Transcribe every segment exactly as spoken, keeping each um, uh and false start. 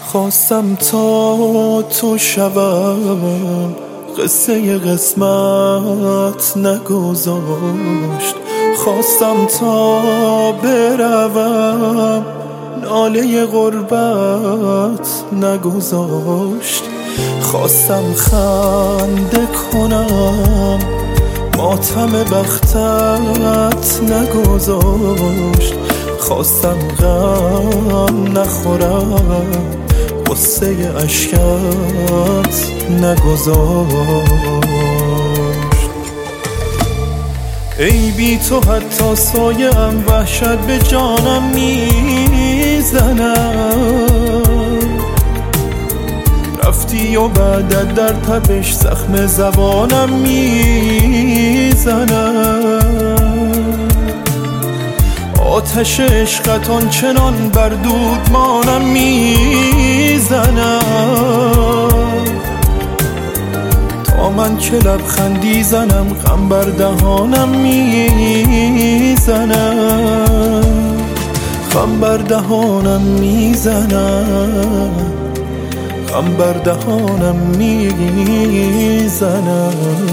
خواستم تا تو شوم قصه قسمت نگذاشت، خواستم تا بروم ناله غربت نگذاشت، خواستم خنده کنم ماتم بختت نگذاشت، خواستم غم نخورم قصه اشکت نگذاشت. ای بی تو حتی سایه ام وحشت به جانم میزنم، رفتی و بعدت در تپش زخم زبانم میزنم، آتش عشقت آنچنان بر دودمانم میزنم، تا من که لبخندی زنم غم بر دهانم میزنم، غم بر دهانم میزنم، غم بر دهانم میزنم.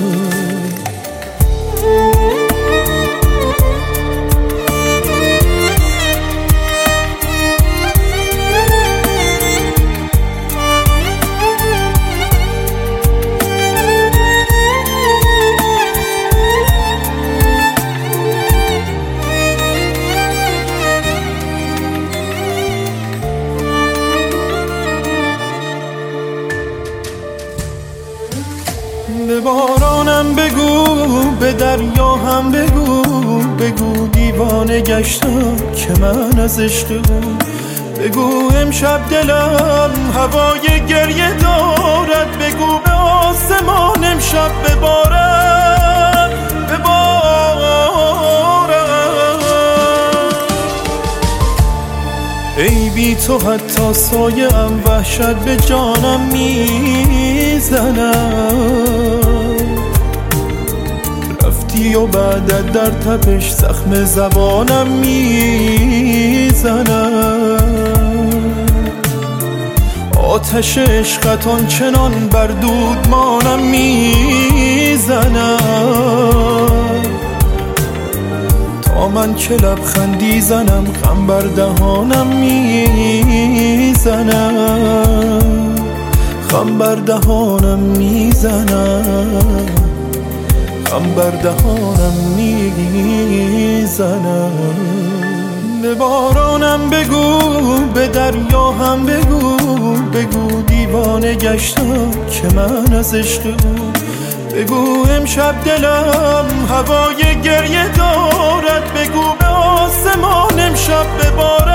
به بارانم بگو، به دریا هم بگو، بگو دیوانه گشتم که من از عشق او، بگو امشب دلم هوای گریه دارد، بگو به آسمان امشب ببارد ببارد. ای بی تو حتی سایه ام وحشت به جانم میزنم، رفتی و بعدت در تپش زخم زبانم میزنم، آتش عشقت آنچنان بر دودمانم میزنم، تا من که لبخندی زنم غم بر دهانم میزنم، غم بر دهانم میزنم، غم بر دهانم میزنم. به بارانم بگو، به دریا هم بگو، بگو دیوانه گشتم که من از عشق او، بگو امشب دلم هوای گریه دارد، بگو به آسمان امشب ببارد